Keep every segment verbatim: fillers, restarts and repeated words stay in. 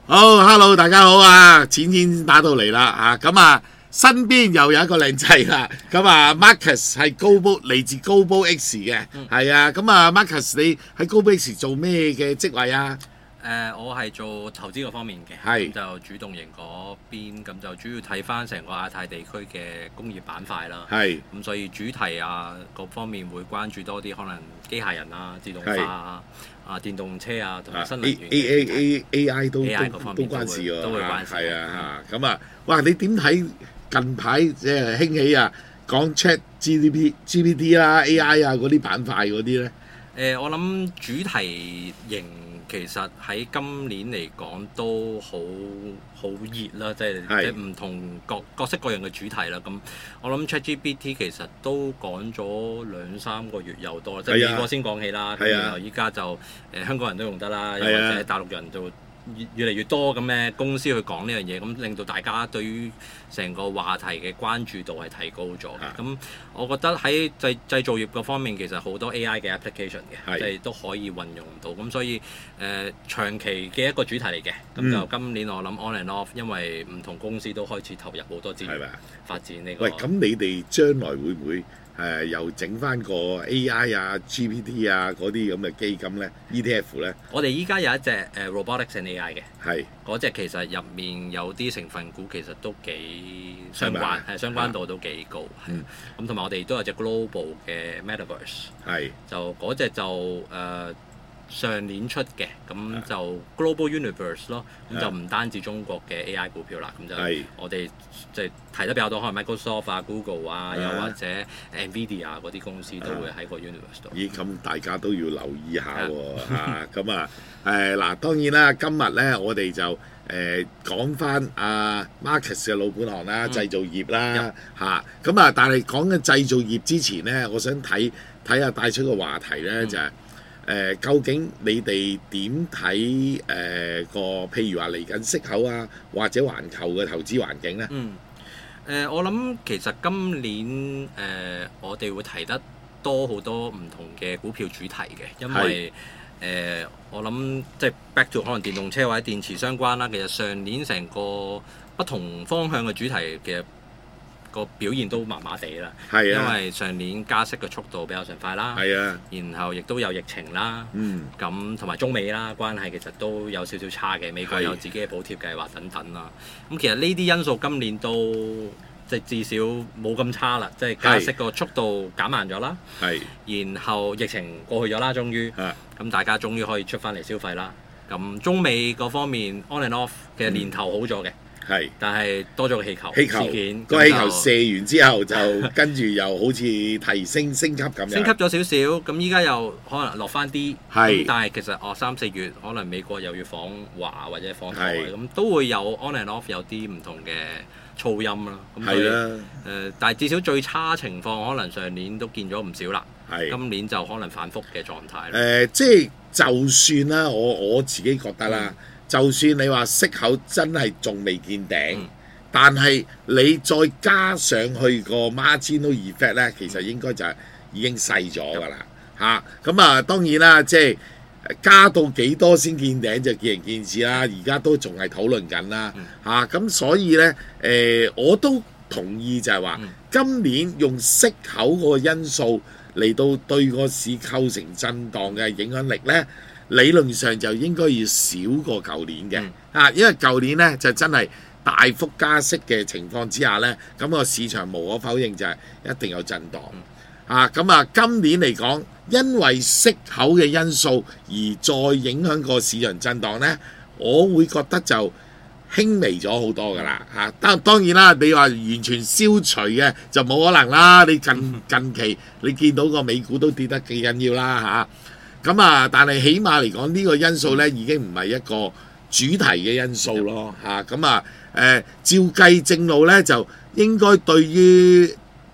好，hello，大家好啊！錢錢打到嚟啦啊！咁啊，身邊又有一個靚仔啦。咁啊 ，Marcus 係高煲嚟自高煲 X 嘅，係、嗯、啊。咁啊 ，Marcus 你喺高煲 X 做咩嘅職位啊？ 誒、呃，我係做投資嗰方面嘅，咁就主動型嗰邊，咁就主要睇翻成個亞太地區嘅工業板塊啦。係，咁所以主題啊各方面會關注多啲，可能機械人啊、自動化啊、啊電動車啊，同埋新能源 A A A A I 都 A I 嗰方面都關事喎， 都會關事。 係啊嚇，咁啊，哇！你點睇近排即係興起啊，講 Chat G P T、G P T 啦、A I 啊嗰啲板塊嗰啲咧？誒、 呃，我諗主題型。其實喺今年嚟講都好好熱啦，即係即係唔同各各式各樣嘅主題啦。咁我諗 ChatGPT 其實都講咗兩三個月又多啦，即係美國先講起啦。咁然後依家就誒、呃、香港人都用得啦，又或者大陸人就越越嚟越多咁嘅公司去講呢樣嘢，咁令到大家對於成個話題嘅關注度係提高咗。咁我覺得喺製製造業嗰方面，其實好多 A I 嘅 application 嘅，即係都可以運用到。咁所以誒、呃、長期嘅一個主題嚟嘅。咁就今年我諗 on and off，因為唔同公司都開始投入好多資源發展呢、呢個。 喂，咁你哋將來會唔會？誒、呃、又整翻個 A I 啊、G P T 啊嗰啲咁嘅基金咧 ，E T F 咧？ 我哋依家有一隻誒、uh, Robotics and A I 嘅， 係嗰隻其實入面有啲成分股其實都幾相關，係相關度都幾高。嗯，咁同埋我哋都有隻 Global 嘅 Metaverse， 係就嗰隻就誒。Uh, 上年出嘅，咁就 Global Universe 咯，咁就唔單止中國嘅 A I 股票啦，咁就我哋即係提得比較多，可能 Microsoft 啊、Google 啊，又或者 Nvidia 嗰啲公司都會喺個 Universe 度。 咦，咁大家都要留意下喎嚇，咁啊誒嗱，當然啦，今日咧我哋就誒講翻阿 Marcus 嘅老本行啦，製造業啦嚇，咁啊，但係講緊製造業之前咧，我想睇睇下帶出個話題咧就係。誒、呃，究竟你哋點睇誒個譬如話嚟緊息口啊，或者環球嘅投資環境咧？ 嗯，誒、呃，我諗其實今年誒、呃，我哋會提得多好多唔同嘅股票主題嘅，因為誒、呃，我諗即係 back to 可能電動車或者電池相關啦。其實上年成個不同方向嘅主題嘅。個表現都麻麻地啦，啊、因為上年加息嘅速度比較上快啦，啊、然後亦都有疫情啦，咁同埋中美啦關係其實都有少少差嘅，美國有自己嘅補貼計劃等等啦。咁、啊、其實呢啲因素今年都即係至少冇咁差啦，即係加息個速度減慢咗啦，然後疫情過去咗啦，終於，咁、啊、大家終於可以出翻嚟消費啦。咁中美嗰方面 on and off 其實年頭好咗嘅。嗯係，但係多咗個氣球，氣球事件個氣球射完之後就跟住又好似提升升級咁樣， 升級咗少少，咁依家又可能落翻啲，咁但係其實哦三四月可能美國又要訪華或者訪台，咁都會有 on and off 有啲唔同嘅噪音啦。係啦，誒，但係至少最差情況可能上年都見咗唔少啦，今年就可能反覆嘅狀態。 誒，即係就算啦，我我自己覺得啦。就算你話息口真係仲未見頂，嗯、但係你再加上去個 marginal effect 咧，其實應該就係已經細咗㗎啦嚇。咁、嗯、啊當然啦，即係加到幾多先見頂就見仁見智啦。而家都仲係討論緊啦嚇。咁、嗯啊、所以咧誒、呃，我都同意就係話，嗯、今年用息口個因素嚟到對個市構成震盪嘅影響力咧。理論上就應該要少過舊年嘅，啊、嗯，因為舊年咧就真係大幅加息嘅情況之下咧，咁、個市場無可否認就係一定有震盪，嗯、啊，咁啊今年嚟講，因為息口嘅因素而再影響個市場震盪咧，我會覺得就輕微咗好多㗎啦，嚇！當當然啦，你話完全消除嘅就冇可能啦。你近近期你見到個美股都跌得幾緊要啦，嚇、啊！咁啊，但係起碼嚟講呢個因素咧已經唔係一個主題嘅因素咯，嚇咁啊誒、呃，照計正路咧就應該對於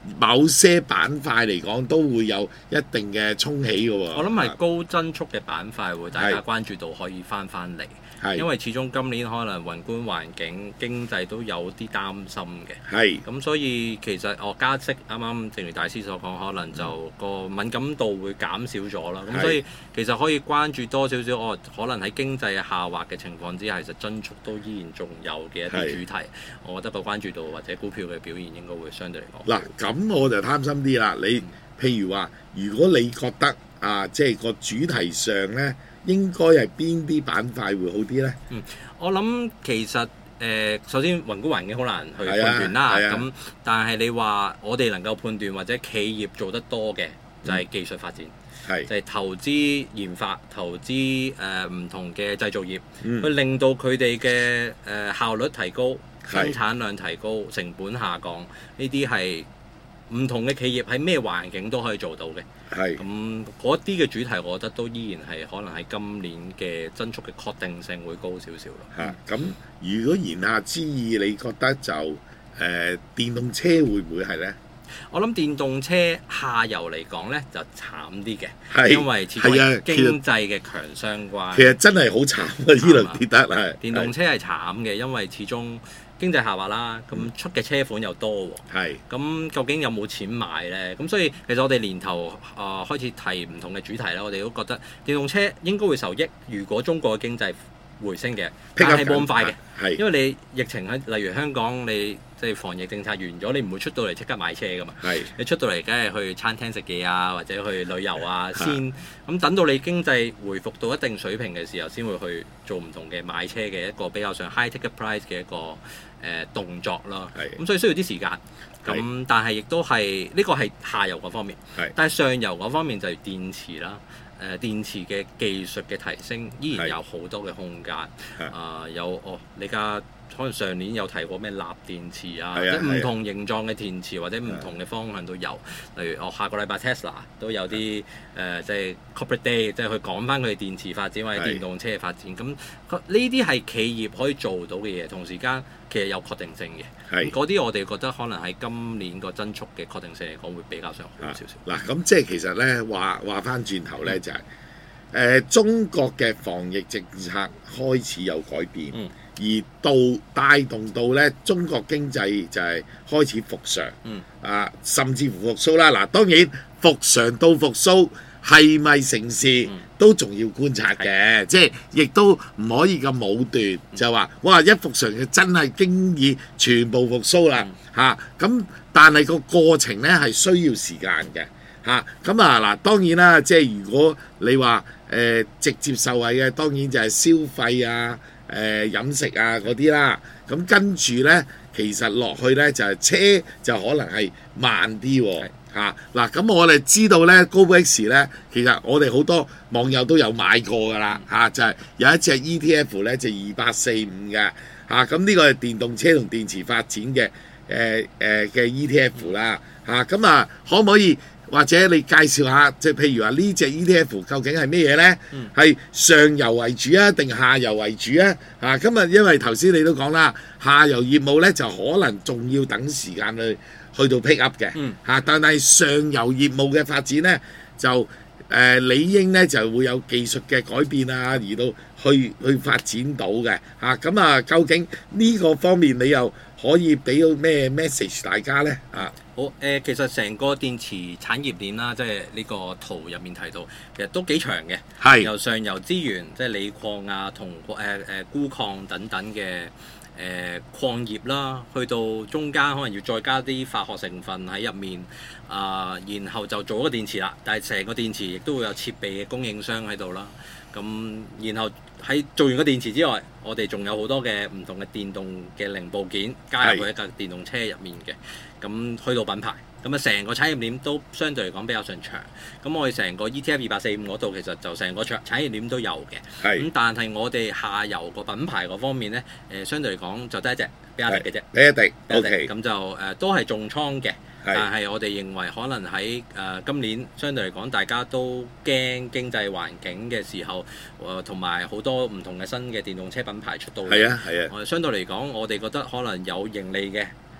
某些板塊嚟講都會有一定嘅衝起嘅喎。 我諗係高增速嘅板塊會大家關注到可以翻翻嚟。因為始終今年可能宏觀環境經濟都有啲擔心嘅， 係咁所以其實我加息啱啱正如大師所講，可能就個敏感度會減少咗啦。咁所以其實可以關注多少少，我可能喺經濟下滑嘅情況之下，其實增速都依然仲有嘅一啲主題，我覺得個關注度或者股票嘅表現應該會相對嚟講。 嗱，咁我就貪心啲啦。你、嗯、譬如話，如果你覺得啊，即係個主題上咧，應該係邊啲板塊會好啲呢？嗯， 我諗其實誒、呃，首先宏觀環境好難去判斷啦。咁、啊啊、但係你話我哋能夠判斷或者企業做得多嘅就係技術發展，嗯、就係投資研發、投資誒唔、呃、同嘅製造業，嗯、去令到佢哋嘅誒效率提高、生產量提高、成本下降，呢啲係唔同嘅企業喺咩環境都可以做到嘅。係咁嗰啲嘅主題，我覺得都依然係可能喺今年嘅增速嘅確定性會高少少咯。 嚇咁、啊，如果言下之意，你覺得就誒、呃、電動車會唔會係呢？ 我諗電動車下游嚟講呢就慘啲嘅，因為始終經濟嘅強相關。 其實真係好慘啊！呢輪跌得係電動車係慘嘅，因為始終經濟下滑啦，咁出嘅車款又多喎，係咁究竟有冇錢買呢？咁所以其實我哋年頭啊、呃、開始提唔同嘅主題啦，我哋都覺得電動車應該會受益，如果中國嘅經濟回升嘅，但係冇咁快嘅，因為你疫情喺例如香港，你即係防疫政策完咗，你唔會出到嚟即刻買車噶嘛，你出到嚟梗係去餐廳食嘢啊，或者去旅遊啊先，咁等到你經濟回復到一定水平嘅時候，先會去做唔同嘅買車嘅一個比較上 high ticket price 嘅一個誒、呃、動作啦。咁所以需要啲時間，咁但係亦都係呢個係下游嗰方面，但係上游嗰方面就係電池啦。誒、呃、電池嘅技術嘅提升依然有好多嘅空間，啊、呃、有哦，你而家可能上年有提過咩鈉電池啊，即係唔同形狀嘅電池或者唔同嘅方向都有，例如哦下個禮拜 Tesla 都有啲誒即係 Corporate Day，即係去講翻佢哋電池發展或者電動車嘅發展，咁呢啲係企業可以做到嘅嘢，同時間其實有確定性嘅，嗰啲我哋覺得可能喺今年個增速嘅確定性嚟講會比較上好少少。嗱咁即係其實咧話話翻轉頭咧就係、是、誒、呃、中國嘅防疫政策開始有改變。嗯而到帶動到咧，中國經濟就係開始復常，嗯、啊，甚至乎復甦啦。嗱，當然復常到復甦係咪成事、嗯、都仲要觀察嘅，嗯、即係亦都唔可以咁武斷，嗯、就話哇一復常就真係經已全部復甦啦嚇。咁、嗯啊、但係個過程咧係需要時間嘅嚇。咁啊嗱，當然啦，即係如果你話誒、呃、直接受惠嘅，當然就係消費啊。誒、呃、飲食啊嗰啲啦，咁跟住呢，其實落去呢，就係、是、車就可能係慢啲喎嚇嗱。咁、啊、我哋知道呢，高 X 呢，其實我哋好多網友都有買過㗎啦嚇，就係、是、有一隻 E T F 呢，就二八四五嘅嚇，咁、啊、呢個係電動車同電池發展嘅誒誒嘅 E T F 啦嚇，咁啊，啊可唔可以？或者你介紹下，即係譬如話呢隻 E T F 究竟係咩嘢呢？係、嗯、上游為主啊，定下游為主啊？啊，今日因為頭先你都講啦，下游業務呢就可能仲要等時間去去到 pick up 嘅，嚇、嗯啊。但係上游業務嘅發展呢，就誒、呃、理應呢就會有技術嘅改變啊，而到去去發展到嘅嚇。咁啊，究竟呢個方面你又可以俾到咩 message 大家呢？啊？ 好誒、呃，其實成個電池產業鏈啦，即係呢個圖入面提到，其實都幾長嘅。係由上游資源，即係鋰礦啊、銅誒誒鈷礦等等嘅誒、呃、礦業啦，去到中間可能要再加啲化學成分喺入面啊、呃，然後就做一個電池啦。但係成個電池亦都會有設備嘅供應商喺度啦。咁然後喺做完個電池之外，我哋仲有好多嘅唔同嘅電動嘅零部件加入去一架電動車入面嘅。咁去到品牌，咁啊成個產業鏈都相對嚟講比較上長。咁我哋成個 E T F 二八四五嗰度其實就成個產產業鏈都有嘅。咁是但係我哋下游個品牌嗰方面咧，誒、呃、相對嚟講就得一隻比亞迪嘅啫。比亞迪，OK。咁就誒、呃、都係重倉嘅，是但係我哋認為可能喺誒、呃、今年相對嚟講，大家都驚經濟環境嘅時候，誒同埋好多唔同嘅新嘅電動車品牌出到嚟。係啊係啊。我哋相對嚟講，我哋覺得可能有盈利嘅。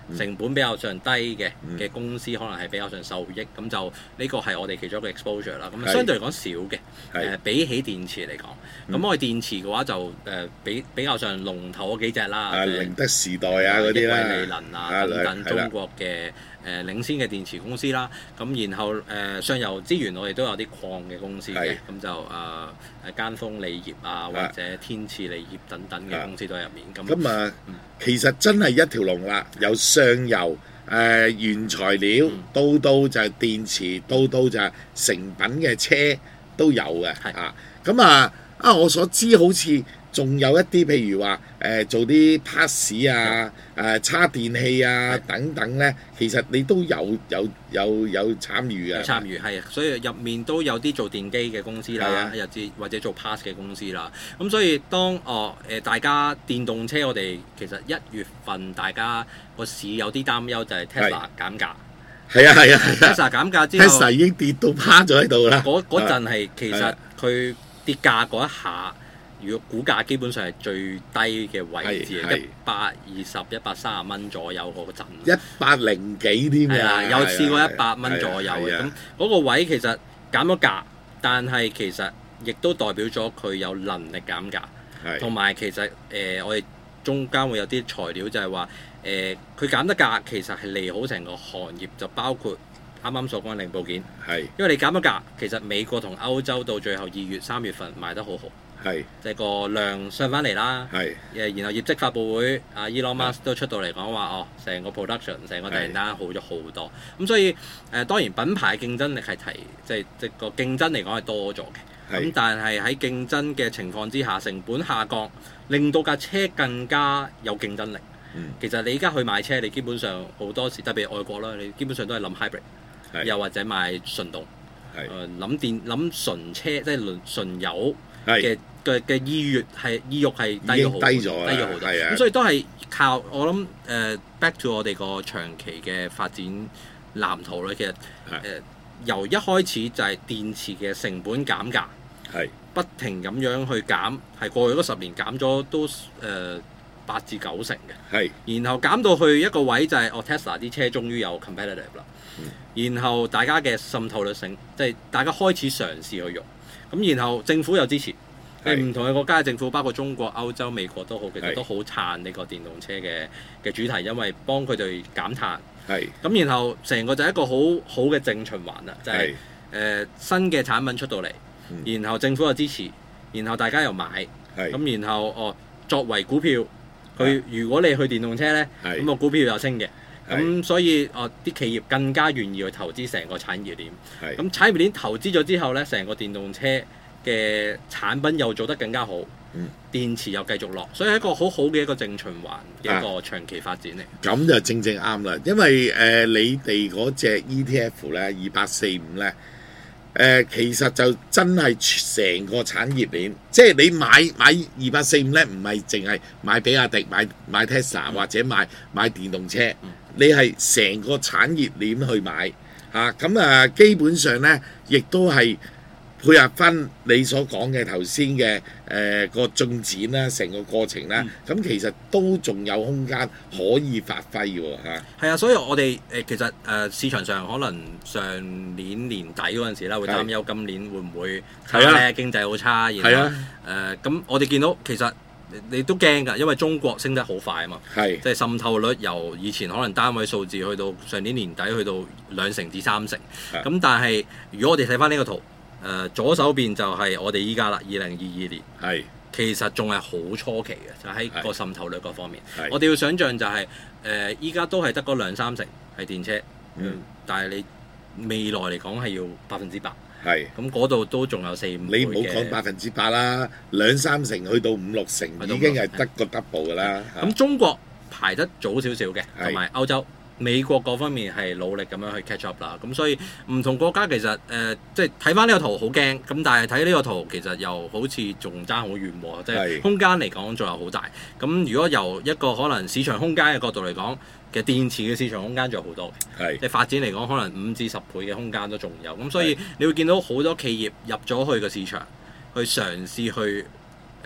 成本比較上低嘅嗯嘅公司，可能係比較上受益。咁就呢個係我哋其中一個 exposure 啦。咁係相對嚟講少嘅， 係誒比起電池嚟講，咁嗯我哋電池嘅話就誒比比較上龍頭嗰幾隻啦， 啊， 即係寧德時代啊嗰啲益啦， 威利能啊啊等等係啦中國嘅誒領先嘅電池公司啦。咁然後誒上游資源我哋都有啲礦嘅公司嘅， 係咁就誒誒間鋒鋰業啊，或者天賜鋰業等等嘅公司都喺入面。咁咁啊嗯， 其實真係一條龍啦，由上游誒原材料嗯到到就係電池，到到就係成品嘅車都有嘅係啊。咁啊啊，我所知好似仲有一啲譬如話誒、呃、做啲 parts 啊、誒叉電器啊係等等咧，其實你都有有有有參與嘅。 有參與係啊，所以入面都有啲做電機嘅公司係啦啊， 又至或者做 pass 嘅公司啦。咁所以當哦誒大家電動車，我哋其實一月份大家個市有啲擔憂就係 Tesla 減價。 係啊係啊係啊 Tesla 減價之後， ，Tesla 已經跌到趴咗喺度啦。 嗰嗰陣係其實係啊佢跌價嗰一下，如果股價基本上係最低嘅位置， 係係一百二十、一百三十蚊左右嗰陣。 一百零幾添係啦， 㗎， 有試過係啊一百蚊左右嘅，咁係啊嗰個位其實減咗價，但係其實亦都代表咗佢有能力減價， 係同埋其實誒、呃、我哋中間會有啲材料就係話誒佢減得價，其實係利好成個行業，就包括啱啱所講嘅零部件， 係因為你減咗價，其實美國同歐洲到最後二月、三月份賣得好好， 係即係個量上翻嚟啦。 係誒，然後業績發佈會，阿 Elon Musk 都出到嚟講話，哦，成個 production、成個訂單好咗好多。咁所以誒、呃，當然品牌競爭力係提，即係即係個競爭嚟講係多咗嘅。咁係但係喺競爭嘅情況之下，成本下降，令到架車更加有競爭力。 嗯其實你而家去買車，你基本上好多時，特別外國啦，你基本上都係諗 hybrid， 係又或者買純動， 係誒諗電諗純車，即係純純油。 係嘅嘅嘅意欲係意欲係低已經咗好多， 低咗啦低咗好多。 係啊咁所以都係靠我諗誒、呃、back to 我哋個長期嘅發展藍圖咧。其實誒、呃、由一開始就係電池嘅成本減價， 係不停咁樣去減，係過去嗰十年減咗都誒八至九成嘅。 係然後減到去一個位就係、哦 Tesla 啲車終於有 competitive 啦。 嗯然後大家嘅滲透率升，即係大家開始嘗試去用。咁然後政府又支持，即係唔同嘅國家嘅政府，包括中國、歐洲、美國都好，其實係都好撐呢個電動車嘅嘅主題，因為幫佢哋減碳。 係咁然後成個就係一個好好嘅正循環啦，就係、 係誒、呃新嘅產品出到嚟， 嗯然後政府又支持，然後大家又買， 係咁然後哦作為股票，佢如果你去電動車咧， 係咁個股票又升嘅。 係咁所以哦，啲企業更加願意去投資成個產業鏈。 係咁產業鏈投資咗之後咧，成個電動車嘅產品又做得更加好， 嗯電池又繼續落，所以係一個好好嘅一個正循環嘅一個長期發展嚟。 咁就正正啱啦，因為誒、呃你哋嗰隻 E T F 咧二八四五咧。誒、其實就真係成個產業鏈，即係你買買二八四五咧，唔係淨係買比亞迪、買買 Tesla 或者買買電動車， 嗯你係成個產業鏈去買嚇，咁啊基本上咧，亦都係配合翻你所講嘅頭先嘅誒個進展啦，成個過程啦，咁、其實都仲有空間可以發揮喎嚇。 係啊，所以我哋誒、呃其實誒、呃、市場上可能上年年底嗰陣時啦，會擔憂今年會唔會差係咧，經濟好差，然後誒係啊咁、我哋見到其實你都驚㗎，因為中國升得好快啊嘛。 係即係滲透率由以前可能單位數字去到上年年底去到兩成至三成， 係咁但係如果我哋睇翻呢個圖，誒、呃左手邊就係我哋依家啦，二零二二年， 係其實仲係好初期嘅，就喺、 係個滲透率嗰方面係。 我哋要想像就係誒依家都係得嗰兩三成係電車， 嗯但係你未來嚟講係要百分之百， 係。 咁嗰度都仲有四五倍你唔好講嘅。 百分之百啦，兩三成去到五六成去到已經係得個 double 㗎啦。 咁中國排得早少少嘅， 係同埋歐洲、美國嗰方面係努力咁樣去 catch up 啦。咁所以唔同國家其實誒、呃，即係睇翻呢個圖好驚，咁但係睇呢個圖其實又好似仲爭好遠喎，即係係空間嚟講仲有好大。咁如果由一個可能市場空間嘅角度嚟講，其實電池嘅市場空間仲有好多嘅。 係即係發展嚟講，可能五至十倍嘅空間都仲有。咁所以你會見到好多企業入咗去個市場，去嘗試去誒、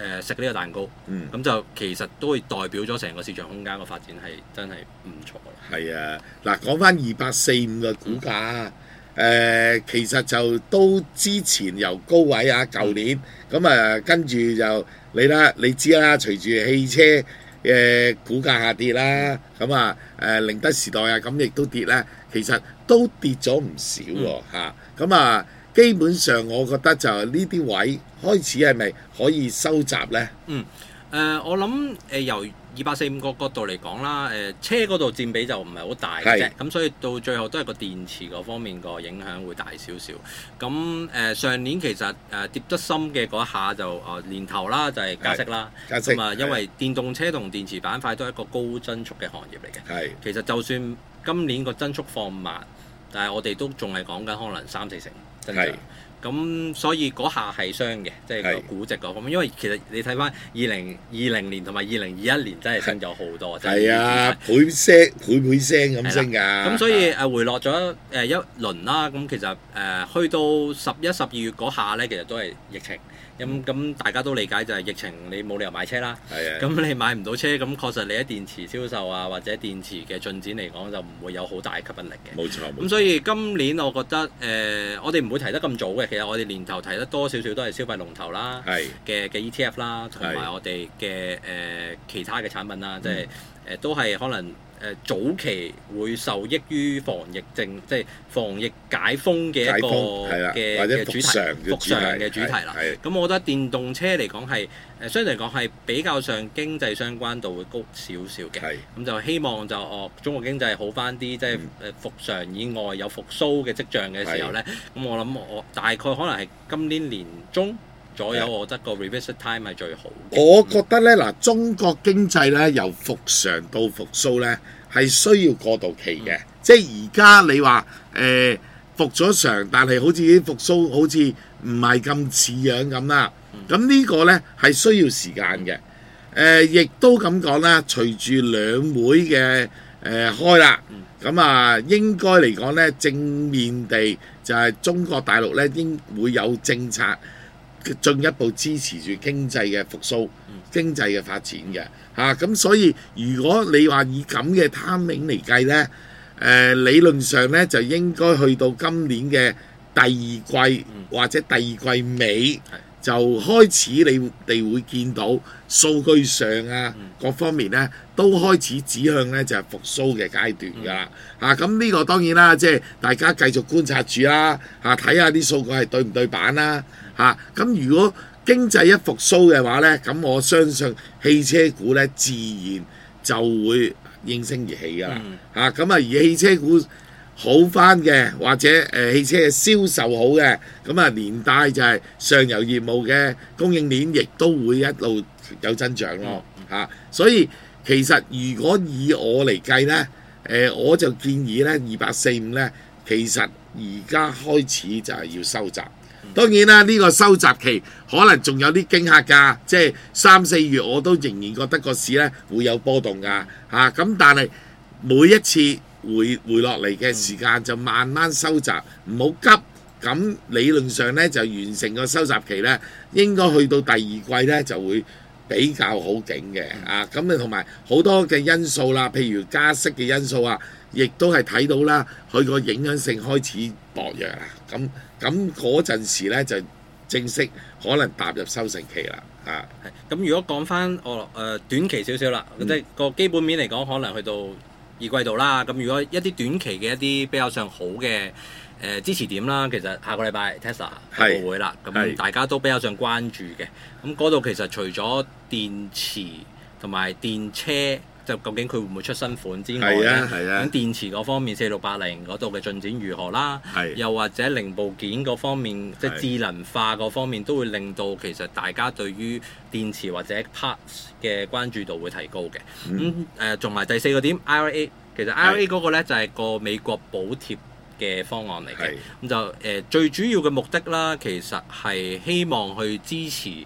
誒食呢個蛋糕，咁、 嗯、 就其實都會代表咗成個市場空間個發展係真係唔錯啦。 係啊，嗱講翻二八四五嘅股價，誒、呃、其實就都之前由高位啊，舊年咁啊，跟住就你啦，你知啦，隨住汽車嘅股價下跌啦，咁啊誒寧德時代啊，咁亦都跌啦，其實都跌咗唔少喎嚇，咁啊基本上我覺得就呢啲位開始係咪可以收集呢？ 嗯，誒、呃、我諗誒、呃、由二百四五個角度嚟講啦，誒、呃、車嗰度佔比就唔係好大嘅啫，咁所以到最後都係個電池嗰方面個影響會大少少。咁誒、呃、上年其實誒、呃、跌得深嘅嗰一下就誒、呃、年頭啦，就係、是、加息啦， 加息咁啊，因為電動車同電池板塊都係一個高增速嘅行業嚟嘅。係，其實就算今年個增速放慢，但係我哋都仲係講緊可能三四成增長。咁所以嗰下係傷嘅，即係個估值嗰方面，因為其實你睇翻二零二零年同埋二零二一年真係升咗好多， 係啊，倍聲倍倍聲咁升㗎。 咁所以誒回落咗誒一輪啦，咁其實誒、呃、去到十一、十二月嗰下咧，其實都係疫情。咁咁大家都理解就係疫情，你冇理由買車啦。係啊。咁你買唔到車，咁確實你喺電池銷售啊，或者電池嘅進展嚟講，就唔會有好大吸引力嘅。冇錯。咁所以今年我覺得誒、呃，我哋唔會提得咁早嘅。其實我哋年頭提得多少少都係消費龍頭啦，嘅嘅 E T F 啦，同埋我哋嘅誒其他嘅產品啦，即係誒都係可能。誒早期會受益於防疫症，即係防疫解封嘅一個嘅嘅主題，復常嘅主題啦。咁我覺得電動車嚟講係誒相對嚟講係比較上經濟相關度會高少少嘅。咁就希望就哦中國經濟好翻啲，即係誒復常以外有復甦嘅跡象嘅時候咧，咁我諗我大概可能係今年年中左右，我覺得個 revisit time 係最好。 我覺得咧嗱，中國經濟咧由復常到復甦咧係需要過渡期嘅，嗯、即係而家你話誒、呃、復咗常，但係好似啲復甦好似唔係咁似樣咁啦。咁、嗯、呢個咧係需要時間嘅。誒、呃，亦都咁講啦，隨住兩會嘅誒、呃、開啦，咁、嗯、啊應該嚟講咧正面地就係中國大陸咧應會有政策進一步支持住經濟嘅復甦、經濟嘅發展嘅嚇，咁、啊、所以如果你話以咁嘅 timing嚟計呢，誒、呃、理論上呢就應該去到今年嘅第二季或者第二季尾就開始你哋會見到數據上啊各方面呢都開始指向呢就係復甦嘅階段㗎啦嚇，咁呢、啊、個當然啦，即係大家繼續觀察住啦嚇，睇下啲數據係對唔對版啦。嚇咁、啊、如果經濟一復甦嘅話呢，咁我相信汽車股呢自然就會應聲而起㗎啦。嚇咁啊，而汽車股好翻嘅，或者誒、呃、汽車嘅銷售好嘅，咁啊連帶就係上游業務嘅供應鏈亦都會一路有增長咯。嚇、啊，所以其實如果以我嚟計呢，誒、呃、我就建議呢二八四五呢，其實而家開始就係要收集。當然啦，呢、這個收集期可能仲有啲驚嚇㗎，即係三四月我都仍然覺得個市咧會有波動㗎嚇。咁、啊、但係每一次回回落嚟嘅時間就慢慢收集，唔好急。咁理論上咧就完成個收集期咧，應該去到第二季咧就會比較好景嘅啊。咁你同埋好多嘅因素啦，譬如加息嘅因素啊，亦都係睇到啦，佢個影響性開始薄弱啦。咁咁嗰陣時咧就正式可能踏入收成期啦，啊， 係。咁如果講翻我誒短期少少啦，嗯、即係個基本面嚟講，可能去到二季度啦。咁如果一啲短期嘅一啲比較上好嘅誒、呃、支持點啦，其實下個禮拜 Tesla 發布會啦，咁大家都比較上關注嘅。咁嗰度其實除咗電池同埋電車，就究竟佢會唔會出新款之外咧，咁、啊啊、電池嗰方面四六八零嗰度嘅進展如何啦？又或者零部件嗰方面，即係智能化嗰方面，都會令到其實大家對於電池或者 parts 嘅關注度會提高嘅。咁誒仲埋第四個點 I R A， 其實 I R A 嗰個咧就係個美國補貼嘅方案嚟嘅。咁就誒、呃、最主要嘅目的啦，其實係希望去支持。誒、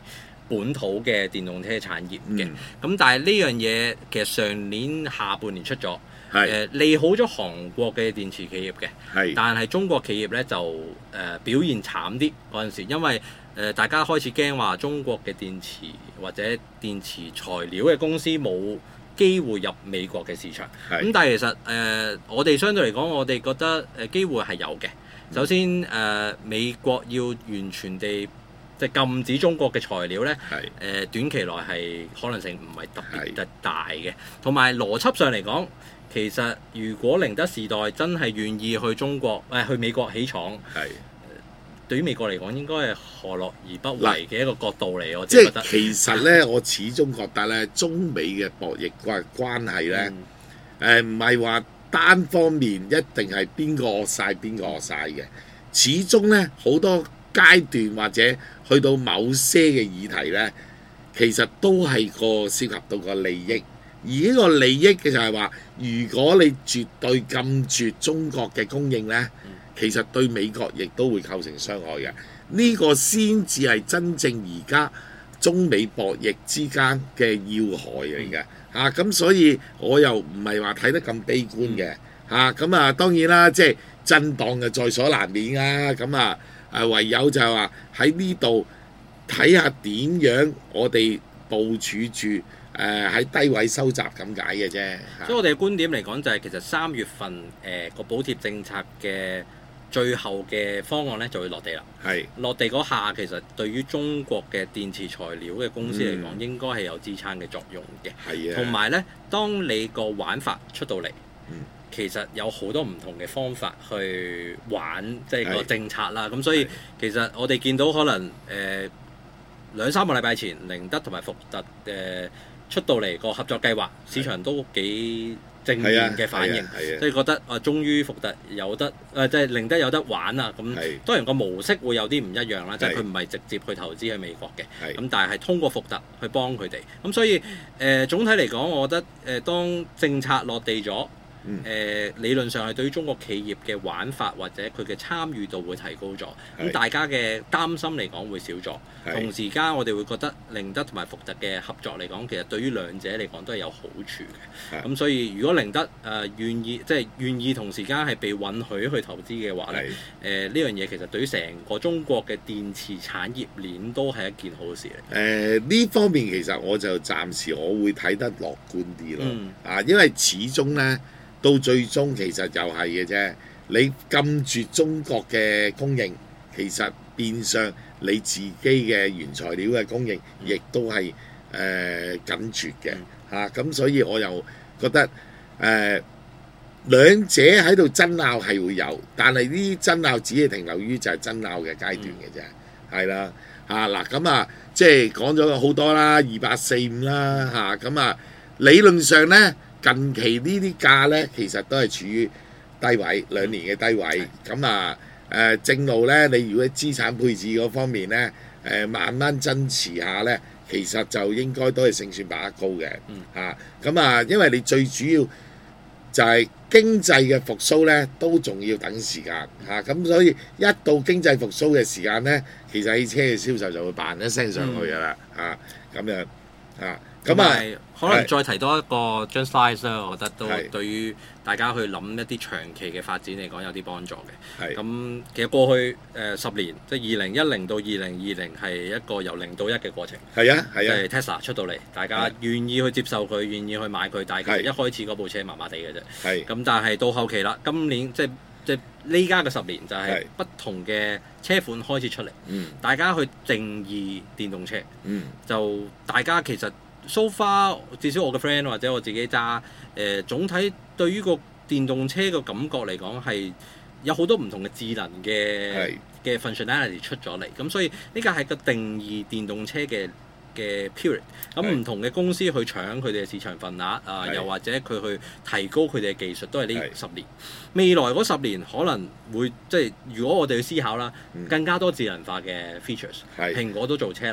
本土嘅電動車產業嘅。咁、 嗯、 但係呢樣嘢其實上年下半年出咗，誒、呃、利好咗韓國嘅電池企業嘅， 係但係中國企業咧就誒、呃、表現慘啲嗰陣時，因為誒、呃、大家開始驚話中國嘅電池或者電池材料嘅公司冇機會入美國嘅市場。咁但係其實誒、呃、我哋相對嚟講，我哋覺得誒機會係有嘅。首先誒、呃、美國要完全地即係禁止中國嘅材料咧，誒、呃、短期內係可能性唔係特別特大嘅。同埋邏輯上嚟講，其實如果寧德時代真係願意去中國誒、呃、去美國起廠，係對於美國嚟講應該係何樂而不為嘅一個角度嚟。我即係覺得係其實咧，我始終覺得咧，中美嘅博弈關關係咧，誒唔係話單方面一定係邊個惡晒邊個惡晒嘅，始終咧好多階段或者去到某些嘅議題咧，其實都係個涉及到個利益，而呢個利益嘅就係話，如果你絕對禁絕中國嘅供應咧，其實對美國亦都會構成傷害嘅。呢個先至係真正而家中美博弈之間嘅要害嚟嘅嚇。咁、啊、所以我又唔係話睇得咁悲觀嘅嚇。咁啊當然啦，即係震盪就在所難免啊。咁啊誒唯有就係話喺呢度睇下點樣我哋部署住誒喺低位收集咁解嘅啫。 所以我哋嘅觀點嚟講就係其實三月份誒個、呃、補貼政策嘅最後嘅方案咧就會落地啦。係落地嗰下，其實對於中國嘅電池材料嘅公司嚟講，嗯、應該係有支撐嘅作用嘅。係啊。同埋咧，當你個玩法出到嚟，嗯、其實有好多唔同嘅方法去玩，即係個政策啦。咁所以其實我哋見到可能誒、呃、兩三個禮拜前，寧德同埋福特誒、呃、出到嚟個合作計劃，市場都幾正面嘅反應，即係覺得啊，終於福特有得誒，即係寧德有得玩啦。咁當然個模式會有啲唔一樣啦，即係佢唔係直接去投資喺美國嘅，咁但係係通過福特去幫佢哋。咁所以誒、呃、總體嚟講，我覺得誒、呃、當政策落地咗。誒、呃、理論上係對於中國企業嘅玩法或者佢嘅參與度會提高咗，咁大家嘅擔心嚟講會少咗。同時間我哋會覺得寧德同埋福特嘅合作嚟講，其實對於兩者嚟講都係有好處嘅。咁所以如果寧德誒、呃、願意即係願意同時間係被允許去投資嘅話咧，誒呢樣嘢其實對於成個中國嘅電池產業鏈都係一件好事嚟。 誒呢、呃、方面其實我就暫時我會睇得樂觀啲咯。嗯、啊，因為始終咧。到最終其實又係嘅啫，你禁住中國嘅供應，其實變相你自己嘅原材料嘅供應，亦都係誒緊絕嘅嚇。咁、啊、所以我又覺得誒、呃、兩者喺度爭拗係會有，但係呢啲爭拗只係停留於就係爭拗嘅階段嘅啫，係啦嚇嗱咁啊，即係講咗好多啦，二八四五啦嚇咁啊，理論上咧。近期呢啲價呢，其實都係處於低位，兩年嘅低位。咁啊，誒正路呢，你如果資產配置嗰方面呢，誒、呃、慢慢增持下呢，其實就應該都係勝算把握高嘅。嗯。嚇，咁啊，因為你最主要就係經濟嘅復甦呢，都仲要等時間。嚇、啊，咁所以一到經濟復甦嘅時間呢，其實汽車嘅銷售就會嘭一聲上去㗎啦。嚇、嗯，咁、啊、樣嚇。啊咁啊， 可能再提多一個 Just Size 咧，我覺得都對於大家去諗一啲長期嘅發展嚟講有啲幫助嘅。咁其實過去誒、呃、十年，即係二零一零到二零二零係一個由零到一嘅過程。係啊，係啊。即係 Tesla 出到嚟，大家願意去接受佢，願意去買佢，但係其實一開始嗰部車麻麻地嘅啫。係。咁但係到後期啦，今年即係即係呢家嘅十年就係不同嘅車款開始出嚟。嗯。大家去定義電動車。嗯。就大家其實。So far，至少我嘅 friend 或者我自己揸，誒、呃、總體對於個電動車個感覺嚟講係有好多唔同嘅智能嘅嘅 functionality 出咗嚟，咁所以呢個係個定義電動車嘅嘅 period。咁唔同嘅公司去搶佢哋嘅市場份額啊，呃、又或者佢去提高佢哋嘅技術，都係呢十年。未來嗰十年可能會即係如果我哋去思考啦，更加多智能化嘅 features。蘋果都做車啦。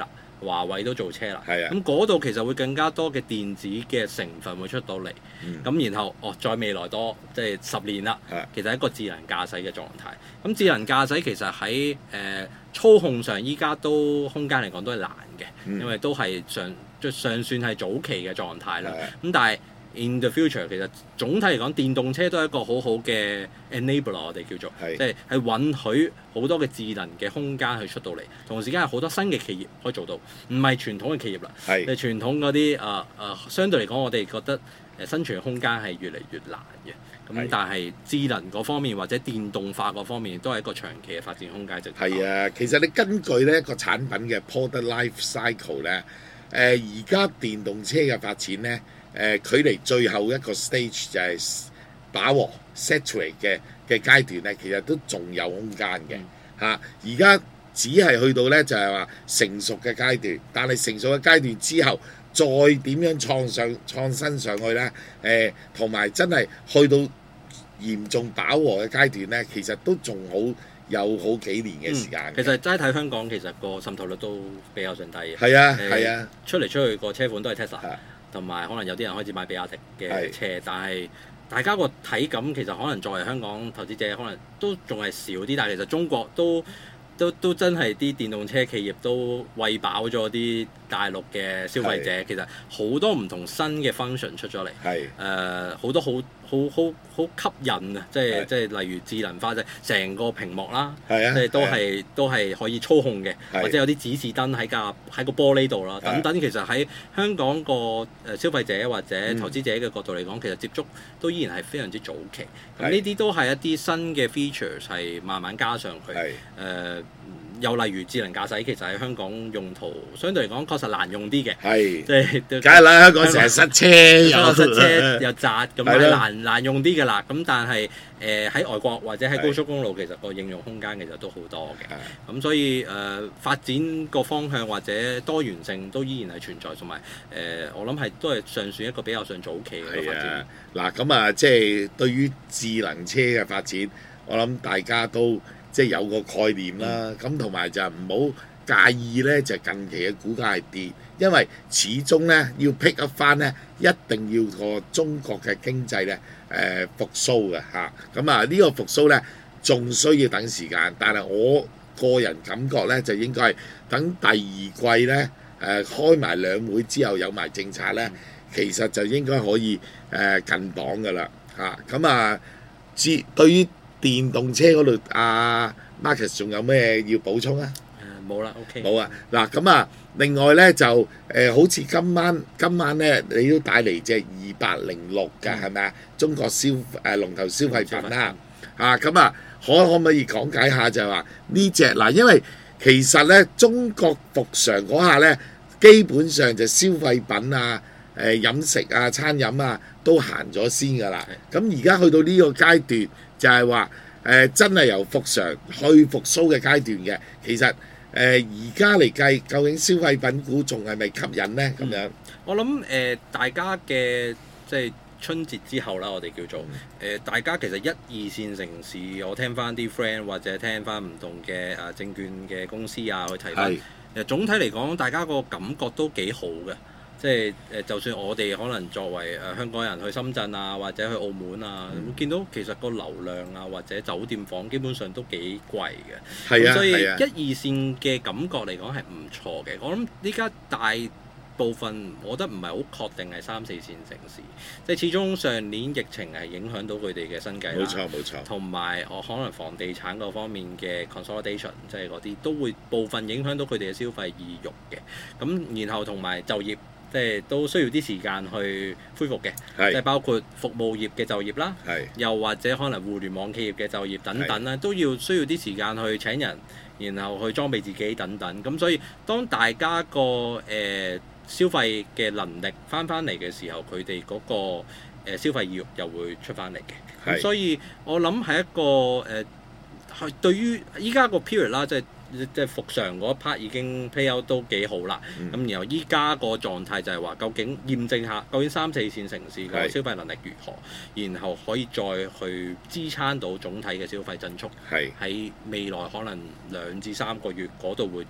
華為都做車啦。 係啊。 咁嗰度其實會更加多嘅電子嘅成分會出到嚟。咁、嗯、然後哦，再未來多即係十年啦， 係其實係一個智能駕駛嘅狀態。咁智能駕駛其實喺誒、呃、操控上依家都空間嚟講都係難嘅，嗯、因為都係尚尚算係早期嘅狀態啦。咁但係 in the future 其實總體嚟講，電動車都係一個好好嘅 enabler， 我哋叫做， 是即係係允許好多嘅智能嘅空間去出到嚟，同時間有好多新嘅企業可以做到，唔係傳統嘅企業啦。係是傳統嗰啲誒誒，相對嚟講，我哋覺得誒生存空間係越嚟越難嘅。咁是但係智能嗰方面或者電動化嗰方面都係一個長期嘅發展空間。就係啊，其實你根據呢一個產品嘅 product life cycle 咧，誒而家電動車嘅發展咧。誒、呃、距離最後一個 stage 就係飽和 saturate 嘅嘅階段咧，其實都仲有空間嘅嚇。而家、嗯啊、只係去到咧就係、是、話成熟嘅階段，但係成熟嘅階段之後，再點樣創上創新上去咧？誒同埋真係去到嚴重飽和嘅階段咧，其實都仲好有好幾年嘅時間、 嗯。其實齋睇香港，其實個滲透率都比較上低嘅。 係啊係啊， 啊出嚟出去個車款都係 Tesla。同埋可能有啲人開始買比亞迪嘅車，是但係大家個體感其實可能作為香港投資者，可能都仲係少啲。但係其實中國都都都真係啲電動車企業都餵飽咗啲大陸嘅消費者。是其實好多唔同新嘅 function 出咗嚟，誒好是、呃、多好好好好吸引啊！即係是即係例如智能化，即係成個屏幕啦，即係、啊、都係、啊、都係可以操控嘅，是或者有啲指示燈喺架喺個玻璃度啦，等等。其實喺香港個誒消費者或者投資者嘅角度嚟講，嗯、其實接觸都依然係非常之早期。咁呢啲都係一啲新嘅 features 係慢慢加上去，誒是。呃又例如智能駕駛，其實喺香港用途相對嚟講確實難用啲嘅，係即係梗係啦，香港成日塞車，又塞車又窄，咁係難難用啲㗎啦。咁但係誒喺外國或者喺高速公路，其實個應用空間其實都好多嘅。咁所以誒發展個方向或者多元性都依然係存在，同埋誒我諗係都係尚算一個比較上早期嘅發展。嗱咁啊，即係對於智能車嘅發展，我諗大家都即係有個概念啦，咁同埋就唔好介意咧，就近期嘅股價係跌，因為始終咧要 pick up 翻咧，一定要個中國嘅經濟咧誒、呃、復甦嘅嚇，咁啊、這個、呢個復甦咧仲需要等時間，但係我個人感覺咧就應該係等第二季咧誒、呃、開埋兩會之後有埋政策咧，其實就應該可以誒、呃、近檔㗎啦嚇，咁啊至對於電動車嗰度，阿 Marcus 仲有咩要補充啊？誒冇啦 ，OK。冇啊，嗱咁啊，另外咧就誒、呃，好似今晚今晚咧，你都帶嚟隻二八零六㗎，係咪啊？中國消誒、呃、龍頭消費品啦，啊咁啊，可可唔可以講解下就係話呢隻嗱？因為其實咧，中國復常嗰下咧，基本上就消費品啊、誒、呃、飲食啊、餐飲啊都行咗先㗎啦。咁而家去到呢個階段。就係話誒真係由復常去復甦嘅階段嘅，其實誒而家嚟計，究竟消費品股仲係咪吸引呢？咁樣、嗯、我諗誒、呃、大家嘅即係春節之後啦，我哋叫做誒、呃、大家其實一二線城市，我聽翻啲 friend 或者聽翻唔同嘅誒、啊、證券嘅公司啊去提翻，誒是總體嚟講，大家個感覺都幾好嘅。即係誒，就算我哋可能作為誒香港人去深圳啊，或者去澳門啊，會、嗯、見到其實個流量啊，或者酒店房基本上都幾貴嘅。係啊，所以一二線嘅感覺嚟講係唔錯嘅。我諗依家大部分，我覺得唔係好確定係三四線城市，即係始終上年疫情係影響到佢哋嘅生計啦。冇錯冇錯。同埋我可能房地產嗰方面嘅 consolidation，即係嗰啲都會部分影響到佢哋嘅消費意欲嘅。咁然後同埋就業。即係都需要啲時間去恢復嘅，是即係包括服務業嘅就業啦，是又或者可能互聯網企業嘅就業等等啦，是都要需要啲時間去請人，然後去裝備自己等等。咁所以當大家個誒、呃、消費嘅能力翻翻嚟嘅時候，佢哋嗰個、呃、消費意欲又會出翻嚟嘅。咁是所以我諗係一個誒，係、呃、對於依家個 period 啦，即係。即係復常嗰一 part 已經 play out 都幾好啦，咁、嗯、然後依家個狀態就係話，究竟驗證下究竟三四線城市個消費能力如何，是然後可以再去支撐到總體嘅消費增速，喺是未來可能兩至三個月嗰度會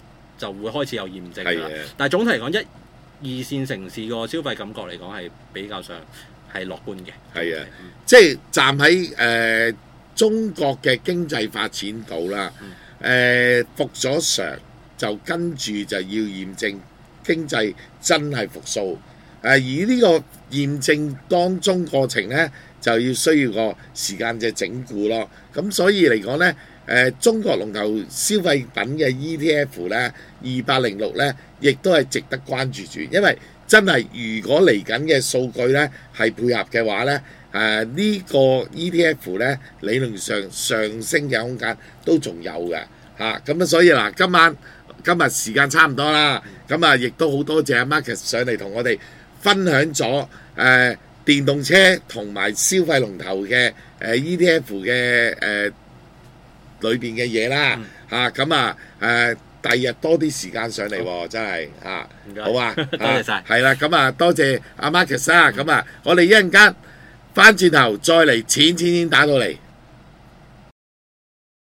就會開始有驗證㗎啦係嘅。 但係總體嚟講，一二線城市個消費感覺嚟講係比較上係樂觀嘅。 係啊嗯即係站喺誒、呃中國嘅經濟發展度啦，誒、呃、復咗常就跟住就要驗證經濟真係復甦。誒、而呢個驗證當中過程咧，就要需要個時間嘅整固咯。咁所以嚟講咧，誒、呃、中國龍頭消費品嘅 E T F 咧，二八零六咧，亦都係值得關注住，因為真係如果嚟緊嘅數據咧係配合嘅話咧。誒、呃呢、個 E T F 咧理論上上升嘅空間都仲有嘅嚇，咁啊所以嗱，今晚今日時間差唔多啦，咁啊亦都好多謝阿 Marcus 上嚟同我哋分享咗誒、呃、電動車同埋消費龍頭嘅誒、呃、E T F 嘅誒裏邊嘅嘢啦嚇，咁啊誒第二日多啲時間上嚟喎，真係嚇，好啊， 多謝晒， 係啦，咁啊多謝阿 Marcus 啊，咁啊我哋一陣間。翻轉頭再嚟，錢錢錢打到嚟。